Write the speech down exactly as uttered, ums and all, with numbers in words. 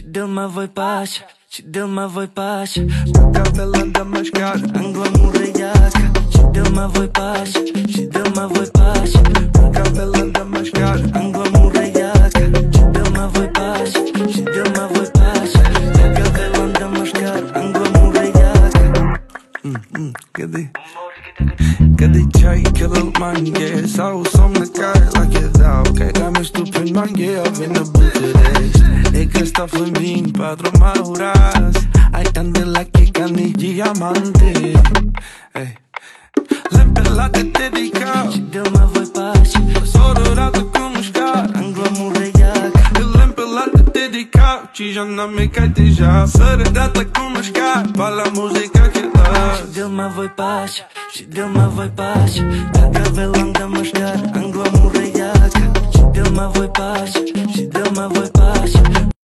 dă mă voi pași, și dă mă voi pași. Capela da mascara, Anglamură iaca, și dă mă voi pași, și dă mă voi pași. capela da mascara, Anglamură iaca, și dă mă voi pași, și dă mă voi pași. Capela da mascara, anglamură iaca. Cadê? Cadê chai, aquele mangue? Sau somne cai la chedau, cai ca me stupid mangue up in the Bucharest. E că sta flambin patru mauras, ai ande la che cani diamante. Hey. Lempe la te dedicau, Și dă mă voi pași, sororată cu mușcar. anglamură iaca. Lempe la te dedicau, ci já não me cai deja. Sărădată cu mușcar, pa la muzica che dă. Dă mă voi pași, și dă mă voi pași. Dacă velam de mășcar, anglamură iaca. Și dă mă voi pași, și dă mă voi pași.